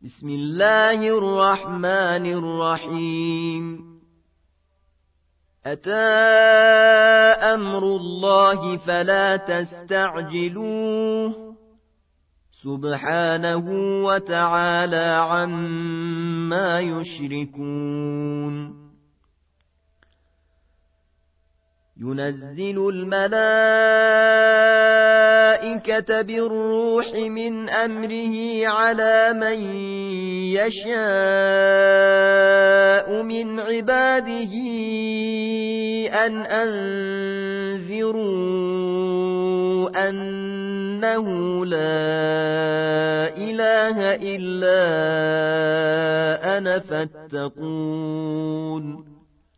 بسم الله الرحمن الرحيم أتى أمر الله فلا تستعجلوه سبحانه وتعالى عما يشركون ينزل الملائكة بالروح من أمره على من يشاء من عباده أن أنذروا أنه لا إله إلا أنا فاتقون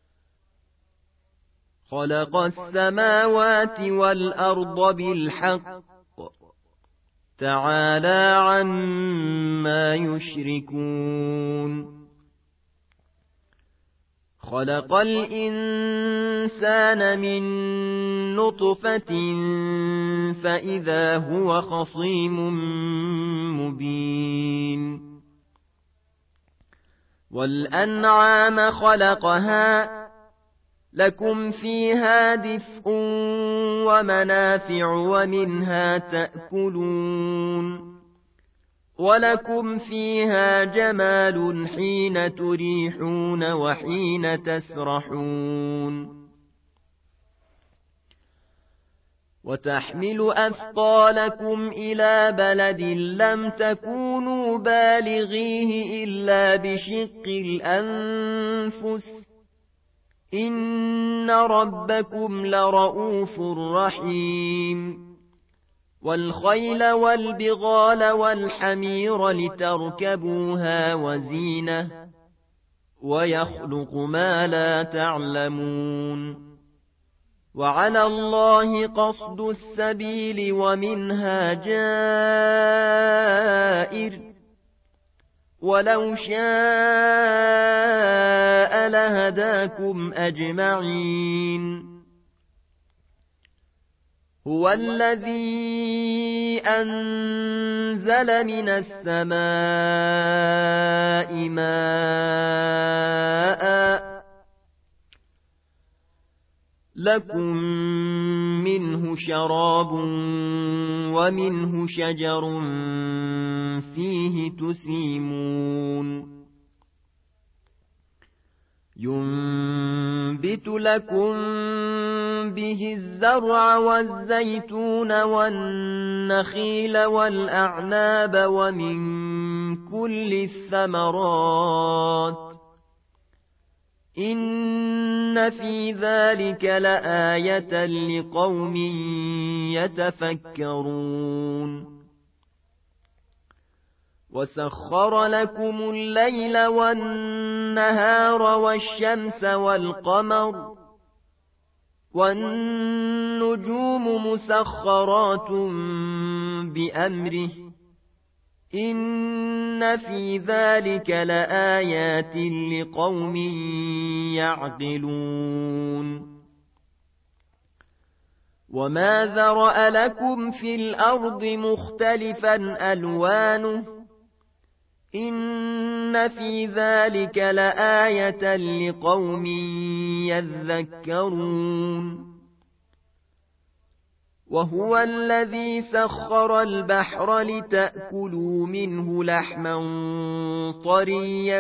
خلق السماوات والأرض بالحق تعالى عما يشركون خلق الإنسان من نطفة فإذا هو خصيم مبين والأنعام خلقها لكم فيها دفء ومنافع ومنها تأكلون ولكم فيها جمال حين تريحون وحين تسرحون وتحمل أثقالكم إلى بلد لم تكونوا بالغيه إلا بشق الأنفس إن ربكم لرؤوف رحيم والخيل والبغال والحمير لتركبوها وزينة ويخلق ما لا تعلمون وعلى الله قصد السبيل ومنها جائر ولو شاء لهداكم أجمعين هو الذي أنزل من السماء ماء لكم منه شراب ومنه شجر فيه تسيمون ينبت لكم به الزرع والزيتون والنخيل والأعناب ومن كل الثمرات إن في ذلك لآية لقوم يتفكرون وسخر لكم الليل والنهار والشمس والقمر والنجوم مسخرات بأمره إن في ذلك لآيات لقوم يعقلون وما ذرأ لكم في الأرض مختلفا ألوانه إن في ذلك لآية لقوم يذكرون وهو الذي سخر البحر لتأكلوا منه لحما طريا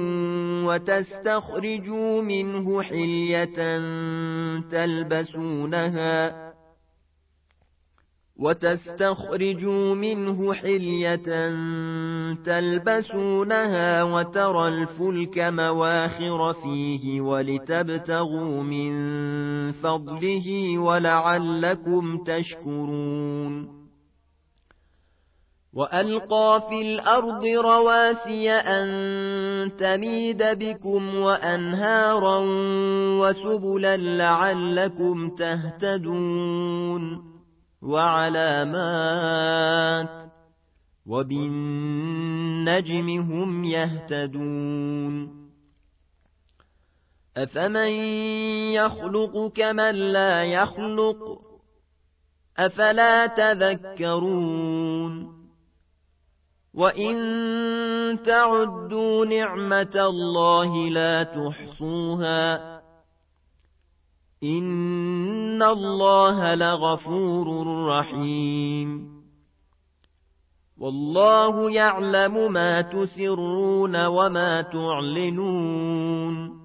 وتستخرجوا منه حلية تلبسونها وترى الفلك مواخر فيه ولتبتغوا من فضله ولعلكم تشكرون وألقى في الأرض رواسي أن تميد بكم وأنهارا وسبلا لعلكم تهتدون وعلامات وبالنجم هم يهتدون أفمن يخلق كمن لا يخلق أفلا تذكرون وإن تعدوا نعمة الله لا تحصوها إن الله لغفور رحيم والله يعلم ما تسرون وما تعلنون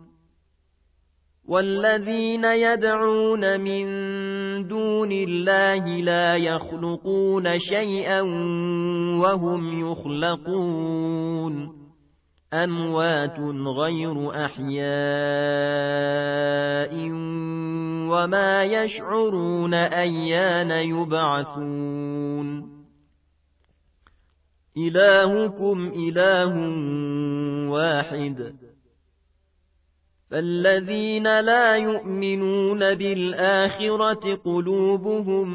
والذين يدعون من دون الله لا يخلقون شيئا وهم يخلقون أموات غير أحياء وما يشعرون أيان يبعثون إلهكم إله واحد فالذين لا يؤمنون بالآخرة قلوبهم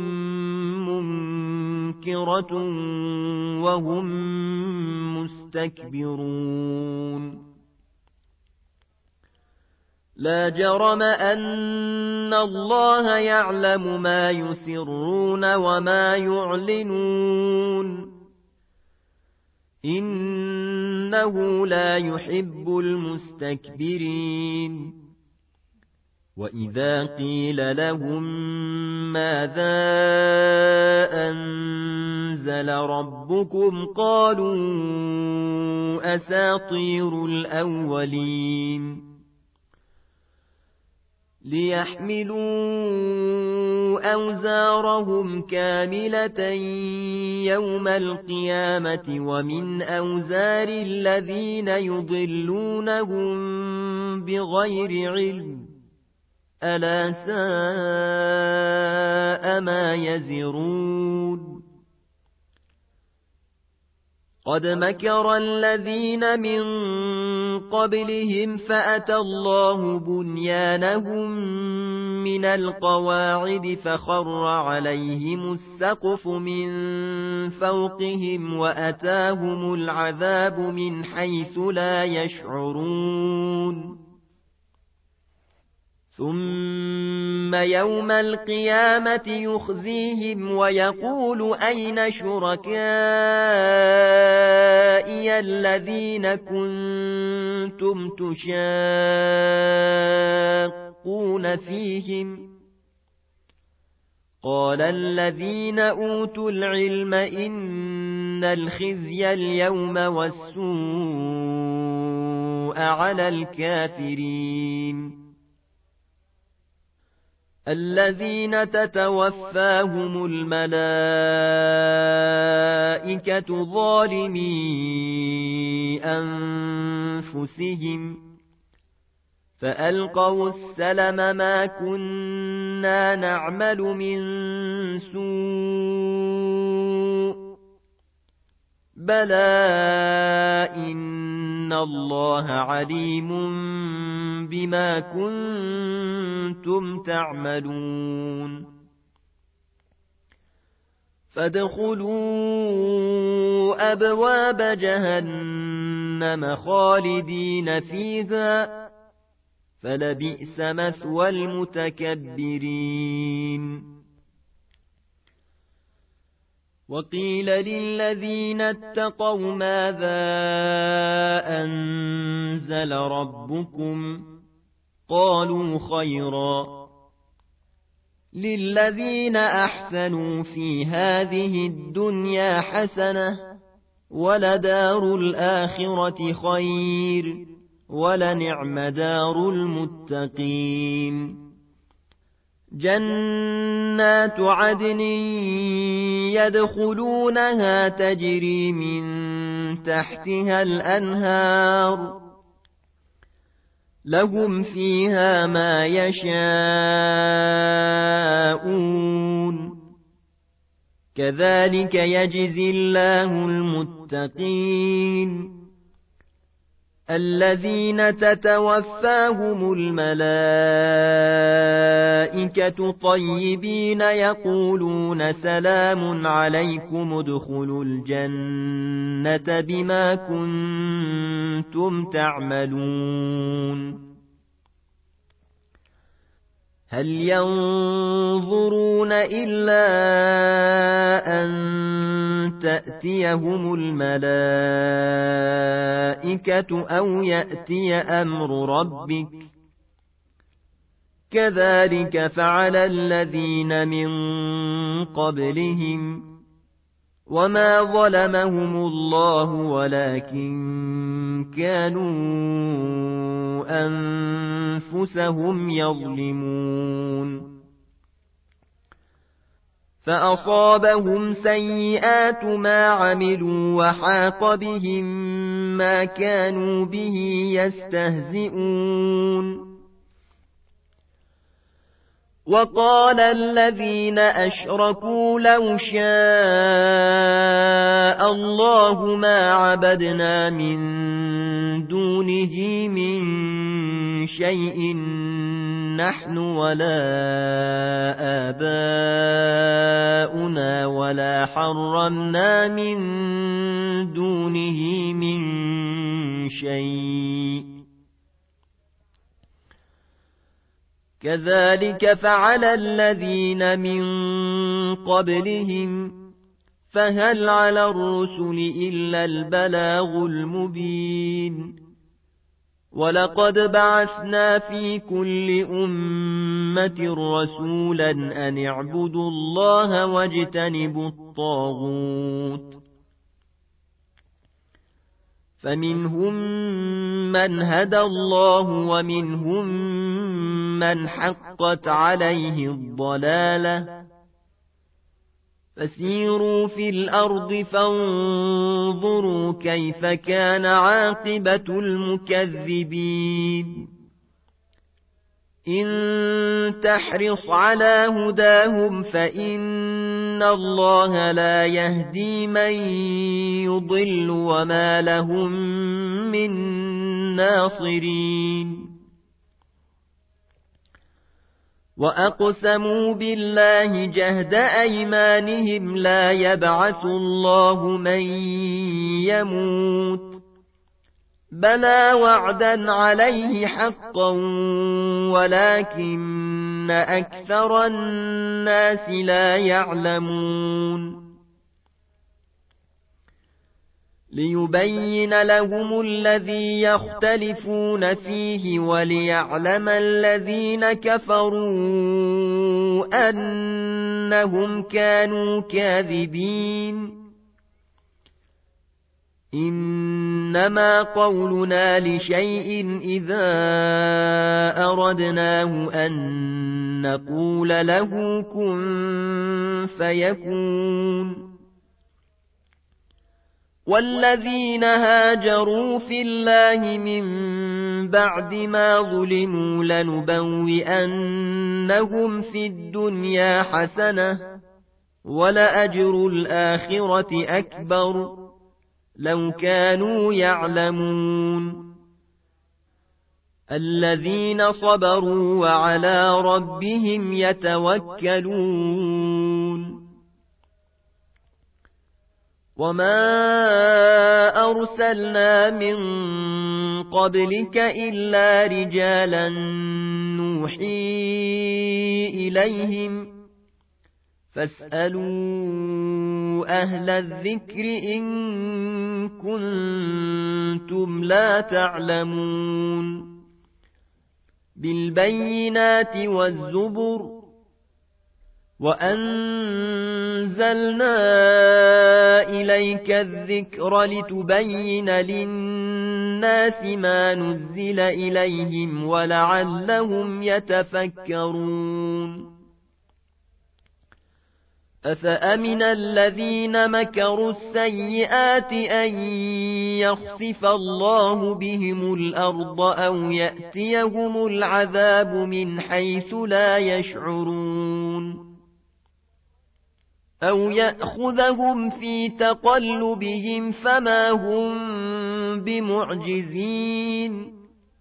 منكرة وهم مستكبرون لا جرم أن الله يعلم ما يسرون وما يعلنون إنه لا يحب المستكبرين وإذا قيل لهم ماذا أنزل ربكم قالوا أساطير الأولين ليحملوا أوزارهم كاملة يوم القيامة ومن أوزار الذين يضلونهم بغير علم ألا ساء ما يزرون قد مكر الذين من قبلهم فأتى الله بنيانهم من القواعد فخر عليهم السقف من فوقهم وأتاهم العذاب من حيث لا يشعرون ثم يوم القيامة يخزيهم ويقول أين شركائي الذين كنتم تشاقون فيهم قال الذين أوتوا العلم إن الخزي اليوم والسوء على الكافرين الذين تتوفاهم الملائكة ظالمي أنفسهم فألقوا السلم ما كنا نعمل من سوء بلى إن الله عليم بما كنتم تعملون فادخلوا أبواب جهنم خالدين فيها فلبئس مثوى المتكبرين وقيل للذين اتقوا ماذا أنزل ربكم قالوا خيرا للذين أحسنوا في هذه الدنيا حسنة ولدار الآخرة خير ولنعم دار المتقين جنات عدن يدخلونها تجري من تحتها الأنهار لهم فيها ما يشاءون كذلك يجزي الله المتقين الذين تتوفاهم الملائكة طيبين يقولون سلام عليكم ادخلوا الجنة بما كنتم تعملون هل ينظرون إلا أن تأتيهم الملائكة أو يأتي أمر ربك كذلك فعل الذين من قبلهم وما ظلمهم الله ولكن كانوا أنفسهم يظلمون فأصابهم سيئات ما عملوا وحاق بهم ما كانوا به يستهزئون وقال الذين أشركوا لو شاء الله ما عبدنا من دونه من شيء نحن ولا آباؤنا ولا حرمنا من دونه من شيء كذلك فعل الذين من قبلهم فهل على الرسل إلا البلاغ المبين ولقد بعثنا في كل أمة رسولا أن اعبدوا الله واجتنبوا الطاغوت فمنهم من هدى الله ومنهم من حقت عليه الضلالة فسيروا في الأرض فانظروا كيف كان عاقبة المكذبين إن تحرص على هداهم فإن الله لا يهدي من يضل وما لهم من ناصرين وأقسموا بالله جهد أيمانهم لا يبعث الله من يموت بلى وعدا عليه حقا ولكن أكثر الناس لا يعلمون ليبين لهم الذي يختلفون فيه وليعلم الذين كفروا أنهم كانوا كاذبين إنما قولنا لشيء إذا أردناه أن نقول له كن فيكون والذين هاجروا في الله من بعد ما ظلموا لنبوئنهم في الدنيا حسنة ولأجر الآخرة أكبر لو كانوا يعلمون الذين صبروا وعلى ربهم يتوكلون وما أرسلنا من قبلك إلا رجالا نوحي إليهم فاسألوا أهل الذكر إن كنتم لا تعلمون بالبينات والزبر وأنزلنا إليك الذكر لتبين للناس ما نزل إليهم ولعلهم يتفكرون أفأمن الذين مكروا السيئات أن يخسف الله بهم الأرض أو يأتيهم العذاب من حيث لا يشعرون أو يأخذهم في تقلبهم فما هم بمعجزين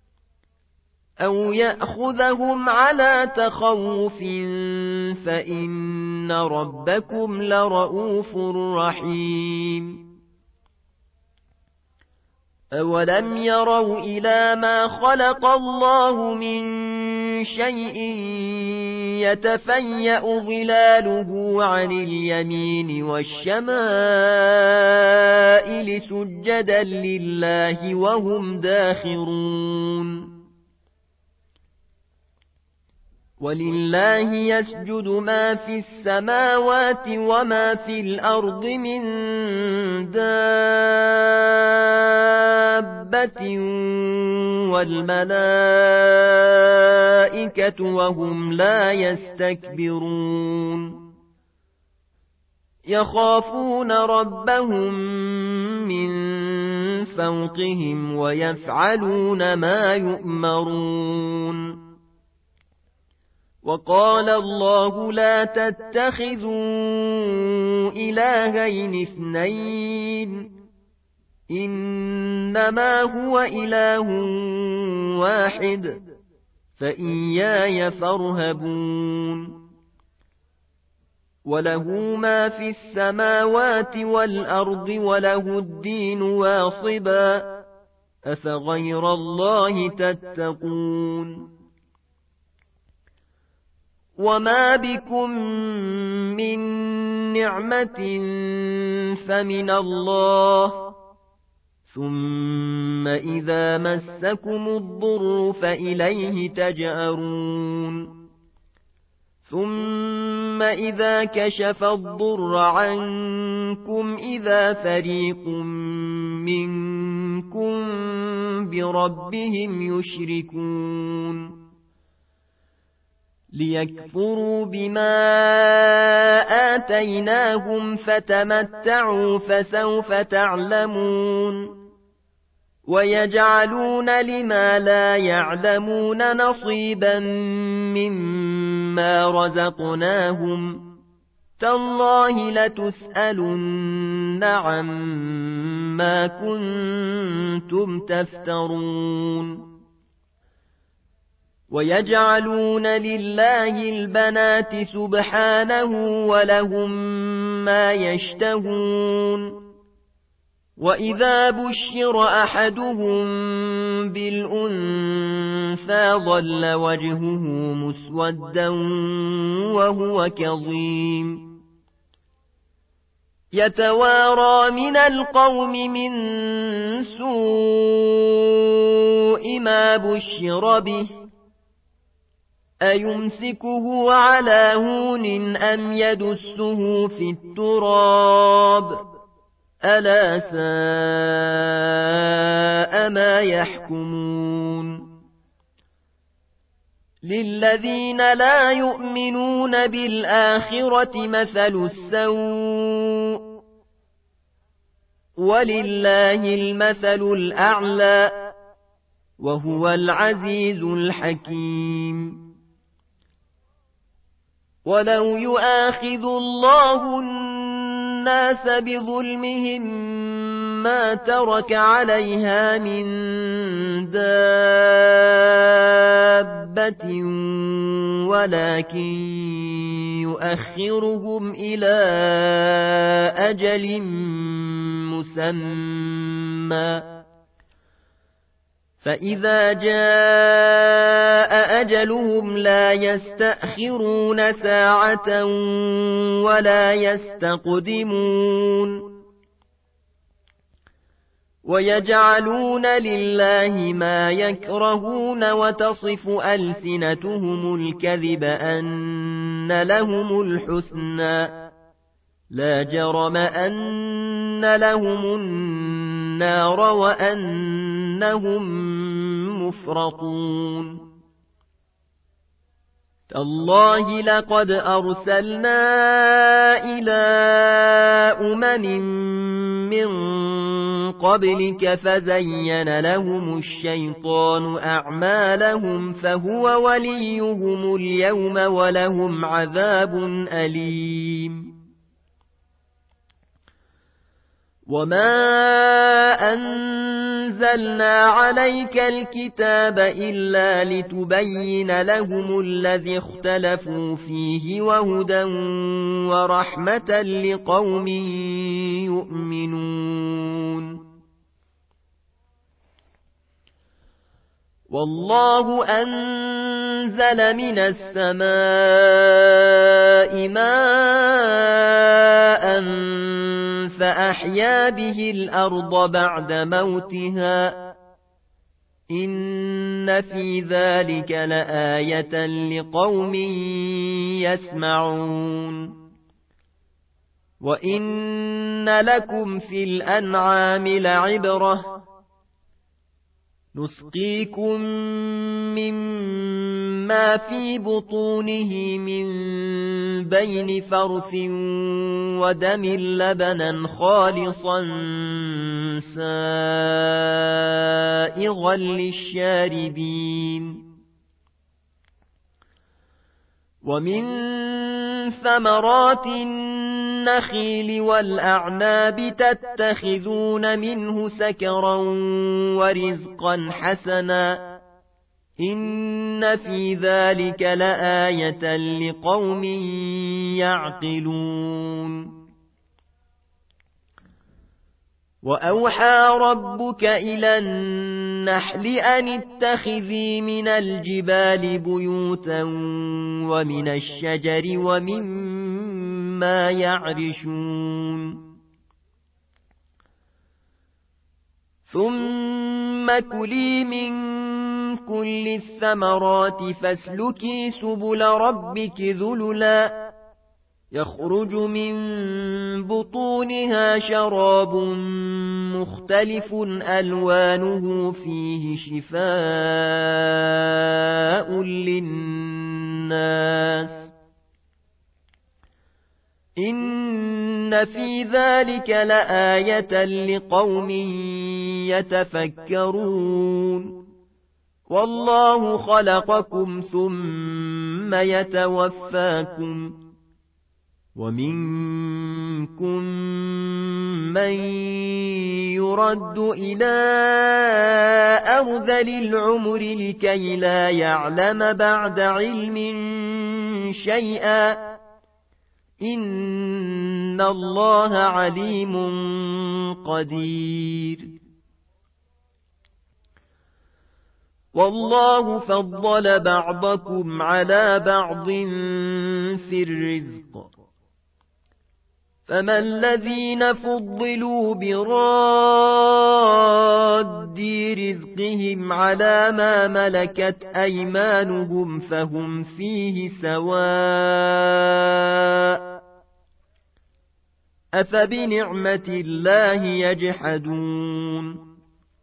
أو يأخذهم على تخوف فإن ربكم لرؤوف رحيم أولم يروا إلى ما خلق الله من شيء يتفيأ ظلاله عن اليمين والشمائل سجدا لله وهم داخرون ولله يسجد ما في السماوات وما في الأرض من دابة والملائكة وهم لا يستكبرون يخافون ربهم من فوقهم ويفعلون ما يؤمرون وقال الله لا تتخذوا إلهين اثنين إنما هو إله واحد فإياي فارهبون وله ما في السماوات والأرض وله الدين واصبا أفغير الله تتقون وما بكم من نعمة فمن الله ثم إذا مسكم الضر فإليه تجأرون ثم إذا كشف الضر عنكم إذا فريق منكم بربهم يشركون ليكفروا بما آتيناهم فتمتعوا فسوف تعلمون ويجعلون لما لا يعلمون نصيبا مما رزقناهم تالله لتسألن عما كنتم تفترون ويجعلون لله البنات سبحانه ولهم ما يشتهون وإذا بشر أحدهم بالأنثى ظل وجهه مسودا وهو كظيم يتوارى من القوم من سوء ما بشر به أيمسكه على هون أم يدسه في التراب ألا ساء ما يحكمون للذين لا يؤمنون بالآخرة مثل السوء ولله المثل الأعلى وهو العزيز الحكيم ولو يؤاخذ الله الناس بظلمهم ما ترك عليها من دابة ولكن يؤخرهم إلى أجل مسمى فإذا جاء أجلهم لا يستأخرون ساعة ولا يستقدمون ويجعلون لله ما يكرهون وتصف ألسنتهم الكذب أن لهم الحسنى لا جرم أن لهم النار وأنهم مفرطون تالله لقد أرسلنا إلى من قبلك فزين لهم الشيطان أعمالهم فهو وليهم اليوم ولهم عذاب أليم وما أنزلنا عليك الكتاب إلا لتبين لهم الذي اختلفوا فيه وهدى ورحمة لقوم يؤمنون والله أنزل أنزل من السماء ماء فأحيا به الأرض بعد موتها إن في ذلك لآية لقوم يسمعون وإن لكم في الأنعام لعبرة نسقيكم مما في بطونه من بين فرث ودم لبنا خالصا سائغا للشاربين ومن ثمرات النخيل والأعناب تتخذون منه سكرا ورزقا حسنا إن في ذلك لآية لقوم يعقلون وأوحى ربك إلى النحل أن اتخذي من الجبال بيوتا ومن الشجر ومما يعرشون ثم كلي من كل الثمرات فاسلكي سبل ربك ذللا يخرج من بطونها شراب مختلف ألوانه فيه شفاء للناس إن في ذلك لآية لقوم يتفكرون والله خلقكم ثم يتوفاكم ومنكم من يرد إلى أرذل العمر لكي لا يعلم بعد علم شيئا إن الله عليم قدير والله فضل بعضكم على بعض في الرزق فما الذين فضلوا براد رزقهم على ما ملكت أيمانهم فهم فيه سواء أفبنعمة الله يجحدون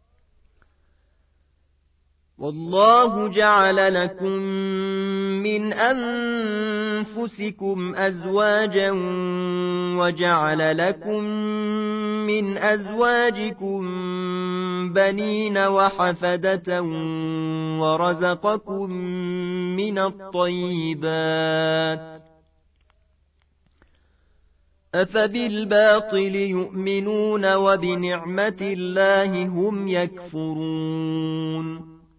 والله جعل لكم من أنفسكم أزواجا وجعل لكم من أزواجكم بنين وحفدة ورزقكم من الطيبات أفبالباطل يؤمنون وبنعمة الله هم يكفرون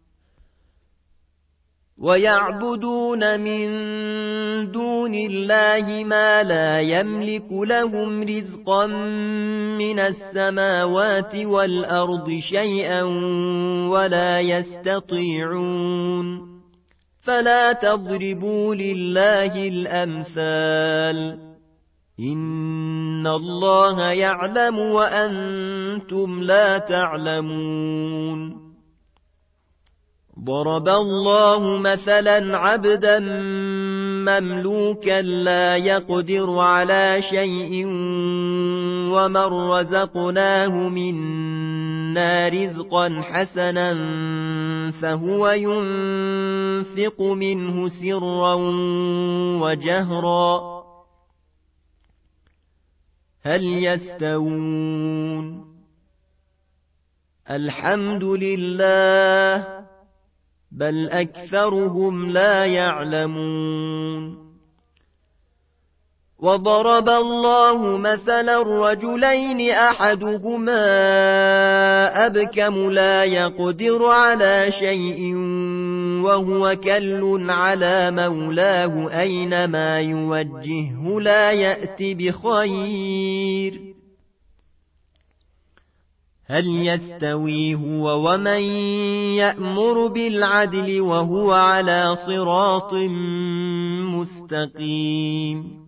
ويعبدون من دون الله ما لا يملك لهم رزقا من السماوات والأرض شيئا ولا يستطيعون فلا تضربوا لله الأمثال إن الله يعلم وأنتم لا تعلمون ضرب الله مثلا عبدا مملوكا لا يقدر على شيء ومن رزقناه منا رزقا حسنا فهو ينفق منه سرا وجهرا هل يستوون الحمد لله بل أكثرهم لا يعلمون وضرب الله مثلا رجلين أحدهما أبكم لا يقدر على شيء وهو كل على مولاه أينما يوجهه لا يأتي بخير هل يستوي هو ومن يأمر بالعدل وهو على صراط مستقيم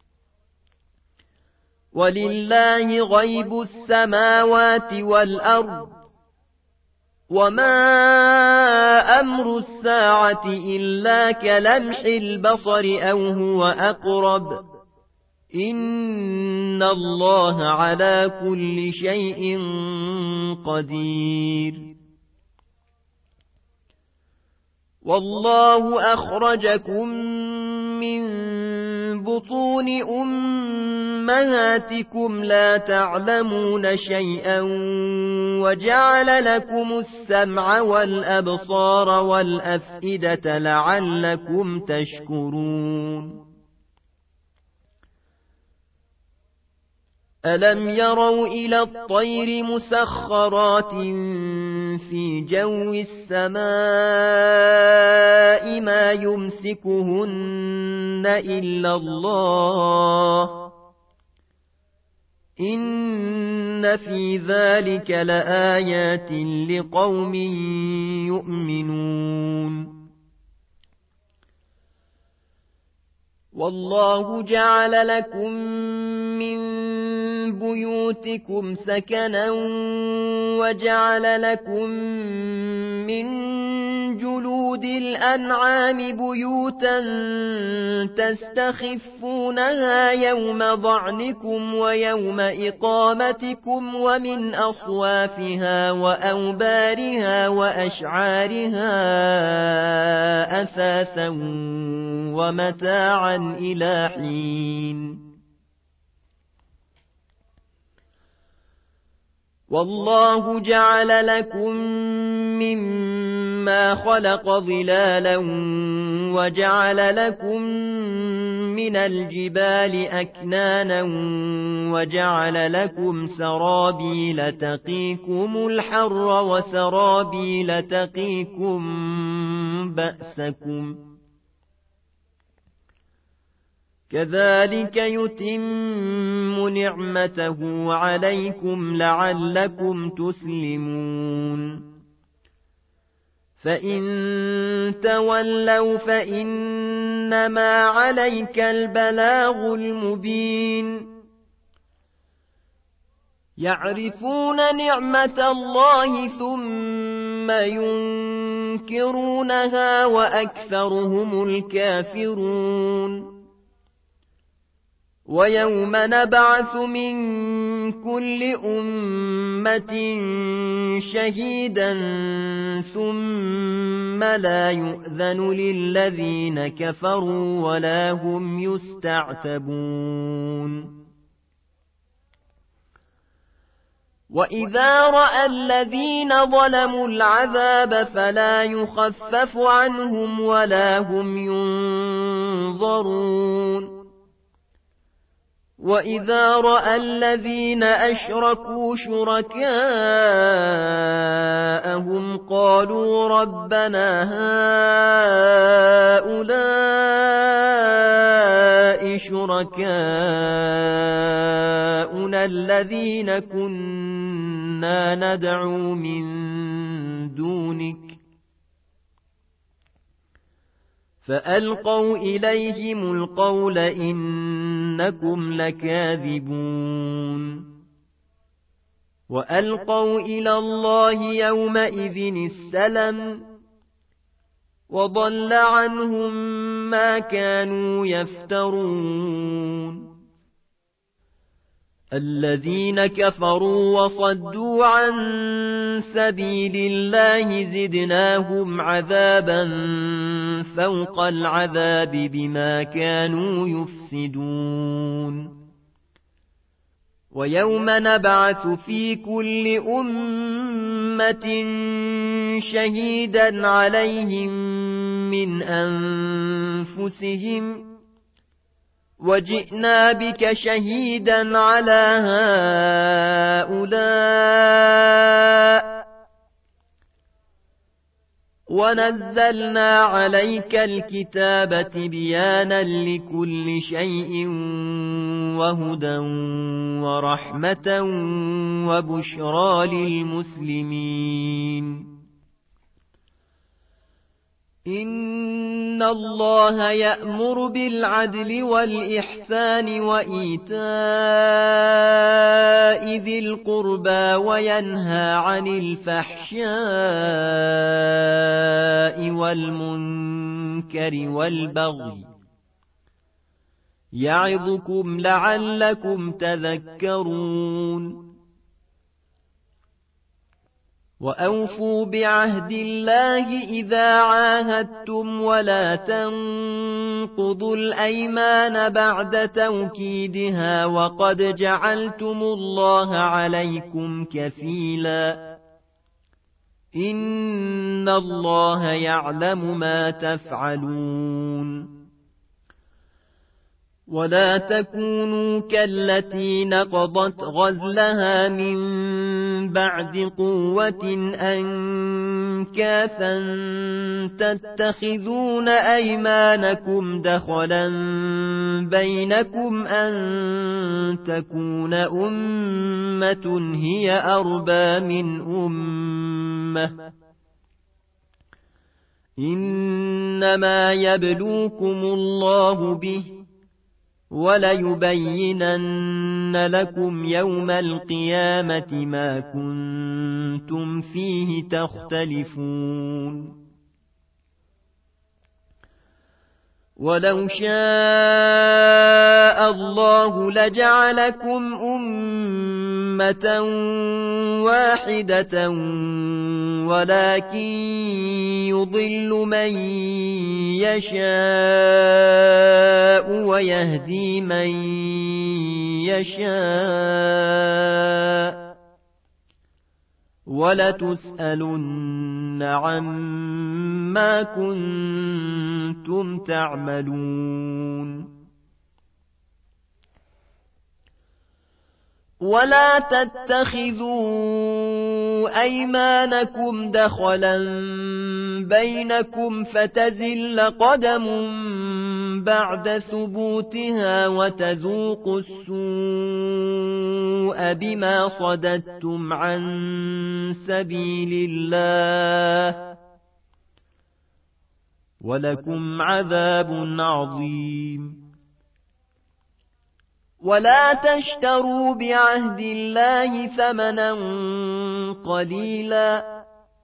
ولله غيب السماوات والأرض وما أمر الساعة إلا كلمح البصر أو هو أقرب إن الله على كل شيء قدير والله أخرجكم من بطون أمهاتكم لا تعلمون شيئا وجعل لكم السمع والأبصار والأفئدة لعلكم تشكرون ألم يروا إلى الطير مسخرات في جو السماء ما يمسكهن إلا الله إن في ذلك لآيات لقوم يؤمنون والله جعل لكم من بيوتكم سكنا وجعل لكم من جلود الأنعام بيوتا تستخفونها يوم ضعنكم ويوم إقامتكم ومن أصوافها وأوبارها وأشعارها أثاثا ومتاعا إلى حين والله جعل لكم مما خلق ظلالا وجعل لكم من الجبال أكنانا وجعل لكم سرابيل تقيكم الحر وسرابيل تقيكم بأسكم كذلك يتم نعمته عليكم لعلكم تسلمون فإن تولوا فإنما عليك البلاغ المبين يعرفون نعمة الله ثم ينكرونها وأكثرهم الكافرون ويوم نبعث من كل أمة شهيدا ثم لا يؤذن للذين كفروا ولا هم يستعتبون وإذا رأى الذين ظلموا العذاب فلا يخفف عنهم ولا هم ينظرون وإذا رأى الذين أشركوا شركاءهم قالوا ربنا هؤلاء شركاؤنا الذين كنا ندعو من دونك فألقوا إليهم القول إنكم لكاذبون وألقوا إلى الله يومئذ السلم وضل عنهم ما كانوا يفترون الذين كفروا وصدوا عن سبيل الله زدناهم عذابا فوق العذاب بما كانوا يفسدون ويوم نبعث في كل أمة شهيدا عليهم من أنفسهم وجئنا بك شهيدا على هؤلاء ونزلنا عليك الكتاب بيانا لكل شيء وهدى ورحمة وبشرى للمسلمين. إن الله يأمر بالعدل والإحسان وإيتاء ذي القربى وينهى عن الفحشاء والمنكر والبغي يعظكم لعلكم تذكرون. وأوفوا بعهد الله إذا عاهدتم ولا تنقضوا الأيمان بعد توكيدها وقد جعلتم الله عليكم كفيلا إن الله يعلم ما تفعلون. ولا تكونوا كالتي نقضت غزلها من بعد قوة أنكاثا تتخذون أيمانكم دخلا بينكم أن تكون أمة هي أربى من أمة إنما يبلوكم الله به وليبينن لكم يوم القيامة ما كنتم فيه تختلفون. ولو شاء الله لجعلكم أمة واحدة ولكن يضل من يشاء ويهدي من يشاء ولتسألن عما كنتم تعملون. ولا تتخذوا أيمانكم دخلا بينكم فتزل قدم بعد ثبوتها وتذوقوا السوء بما صددتم عن سبيل الله ولكم عذاب عظيم. ولا تشتروا بعهد الله ثمنا قليلا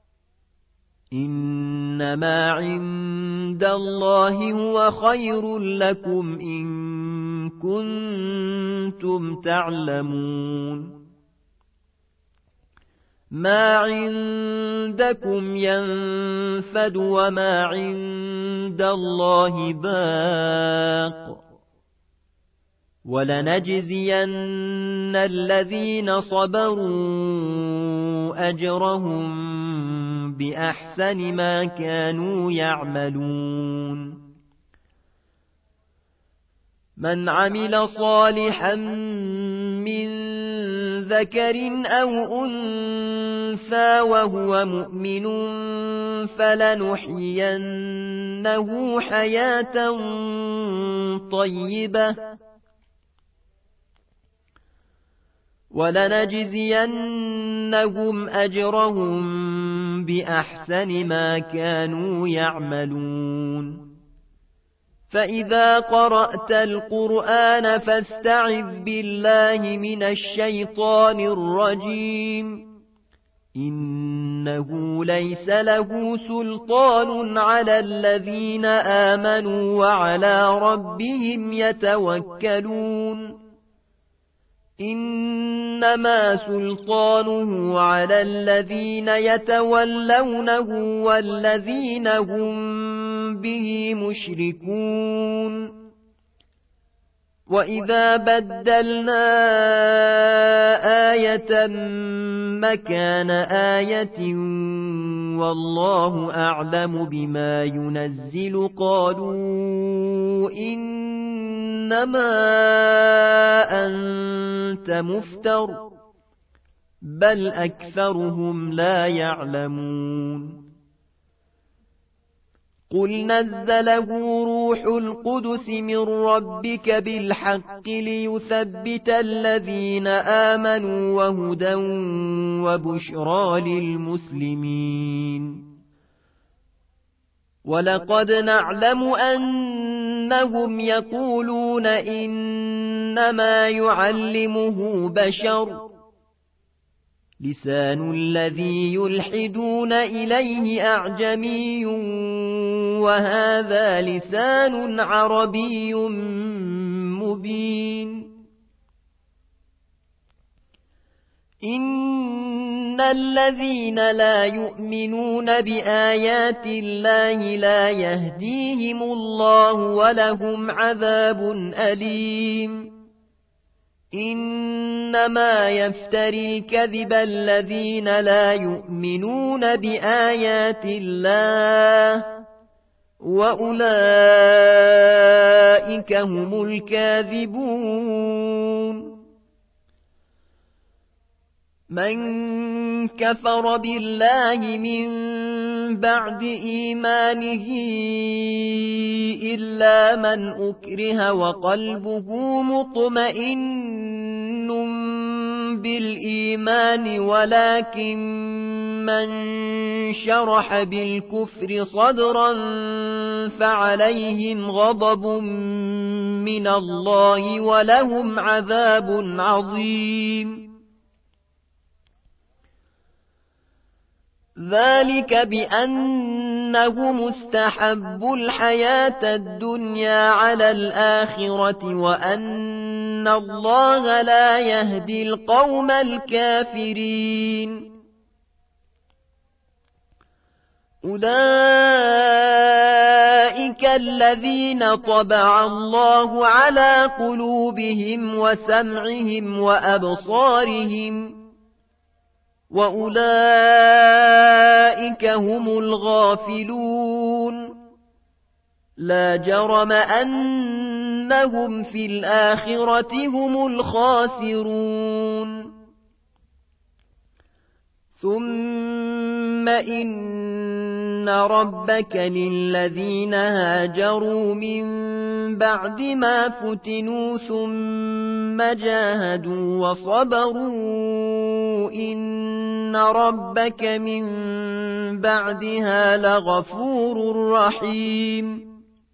إنما عند الله هو خير لكم إن كنتم تعلمون. ما عندكم ينفد وما عند الله باق ولنجزين الذين صبروا أجرهم بأحسن ما كانوا يعملون. من عمل صالحا من ذكر أو أنثى وهو مؤمن فلنحيينه حياة طيبة ولنجزينهم أجرهم بأحسن ما كانوا يعملون. فإذا قرأت القرآن فاستعذ بالله من الشيطان الرجيم إنه ليس له سلطان على الذين آمنوا وعلى ربهم يتوكلون. إنما سلطانه على الذين يتولونه والذين هم به مشركون. وإذا بدلنا آية مكان آية والله أعلم بما ينزل قالوا إنما أنت مفتر بل أكثرهم لا يعلمون. قل نزله روح القدس من ربك بالحق ليثبت الذين آمنوا وهدى وبشرى للمسلمين ولقد نعلم أنهم يقولون إنما يعلمه بشر لسان الذي يلحدون إليه أعجمي وهذا لسان عربي مبين إن الذين لا يؤمنون بآيات الله لا يهديهم الله ولهم عذاب أليم إنما يفتري الكذب الذين لا يؤمنون بآيات الله وأولئك هم الكاذبون من كفر بالله من بعد إيمانه إلا من أكره وقلبه مطمئن بالإيمان ولكن من شرح بالكفر صدرا فعليهم غضب من الله ولهم عذاب عظيم ذلك بأنهم استحبوا الحياة الدنيا على الآخرة وأن الله لا يهدي القوم الكافرين أولئك الذين طبع الله على قلوبهم وسمعهم وأبصارهم وأولئك هم الغافلون لا جرم أنهم في الآخرة هم الخاسرون ثم إن ربك للذين هاجروا من بعد ما فتنوا ثم جاهدوا وصبروا إن ربك من بعدها لغفور رحيم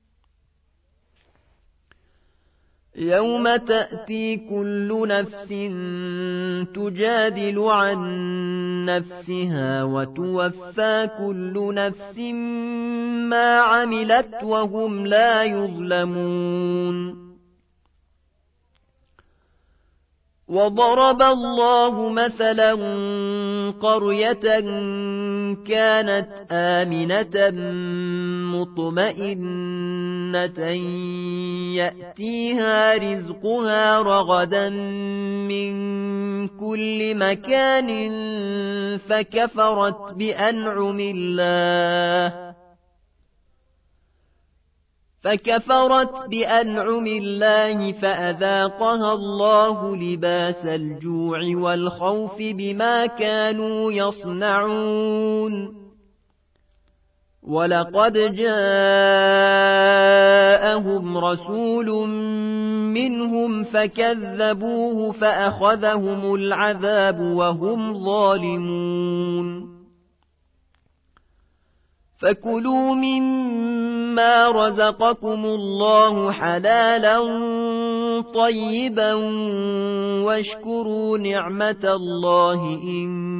يوم تأتي كل نفس تجادل عن نفسها وتوفى كل نفس ما عملت وهم لا يظلمون وضرب الله مثلا قرية كانت آمنة مطمئنة يأتيها رزقها رغدا من كل مكان فكفرت بأنعم الله فأذاقها الله لباس الجوع والخوف بما كانوا يصنعون ولقد جاءهم رسول منهم فكذبوه فأخذهم العذاب وهم ظالمون فكلوا مما رزقكم الله حلالا طيبا واشكروا نعمة الله إن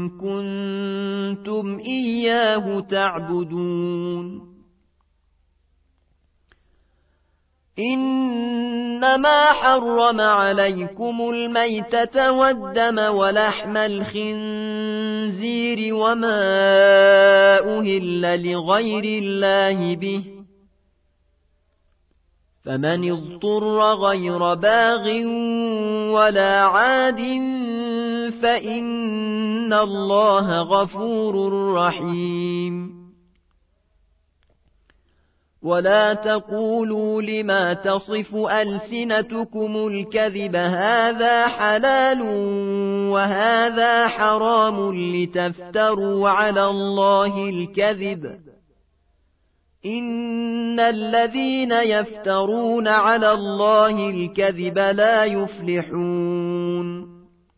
كنتم إياه تعبدون إنما حرم عليكم الميتة والدم ولحم الخنزير وما أهل لغير الله به فمن اضطر غير باغ ولا عاد فإن الله غفور رحيم ولا تقولوا لما تصف ألسنتكم الكذب هذا حلال وهذا حرام لتفتروا على الله الكذب إن الذين يفترون على الله الكذب لا يفلحون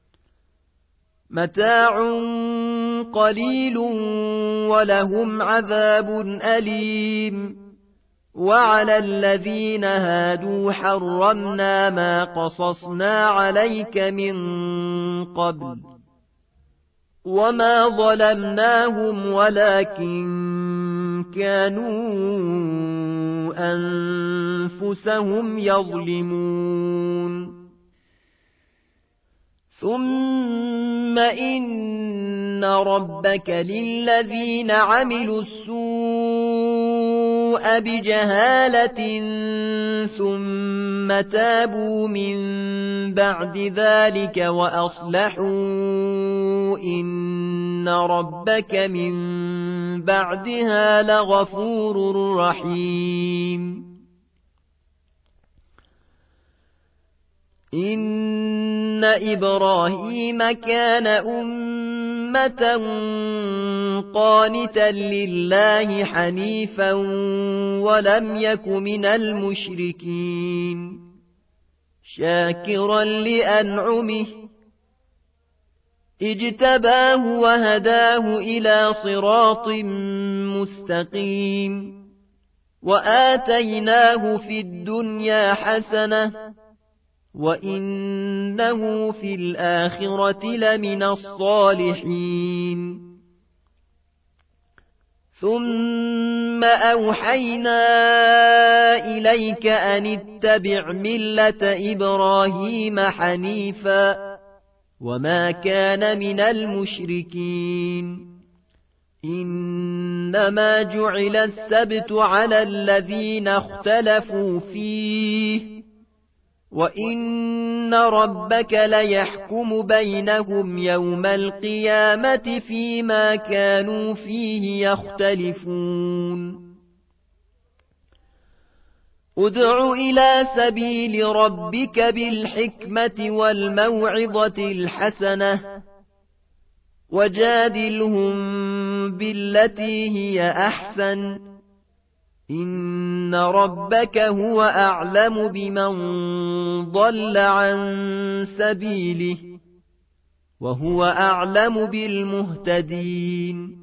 متاع قليل ولهم عذاب أليم وعلى الذين هادوا حرمنا ما قصصنا عليك من قبل وما ظلمناهم ولكن كانوا أنفسهم يظلمون ثم إن ربك للذين عملوا السوء بجهالة ثم تابوا من بعد ذلك وأصلحوا إن ربك من بعدها لغفور رحيم إن إبراهيم كان أمة قانتا لله حنيفا ولم يك من المشركين شاكرا لأنعمه اجتباه وهداه إلى صراط مستقيم وآتيناه في الدنيا حسنة وإنه في الآخرة لمن الصالحين ثم أوحينا إليك أن اتبع ملة إبراهيم حنيفا وما كان من المشركين إنما جعل السبت على الذين اختلفوا فيه وإن ربك ليحكم بينهم يوم القيامة فيما كانوا فيه يختلفون ادع إلى سبيل ربك بالحكمة والموعظة الحسنة وجادلهم بالتي هي أحسن إن ربك هو أعلم بمن ضل عن سبيله وهو أعلم بالمهتدين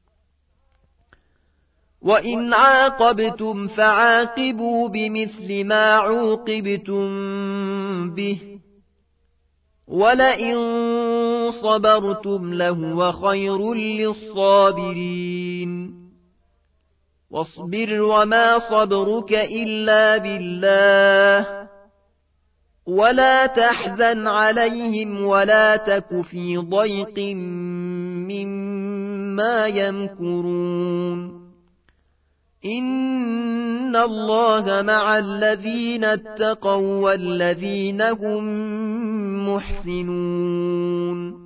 وإن عاقبتم فعاقبوا بمثل ما عوقبتم به ولئن صبرتم لهو خير للصابرين واصبر وما صبرك إلا بالله ولا تحزن عليهم ولا تك في ضيق مما يمكرون إن الله مع الذين اتقوا والذين هم محسنون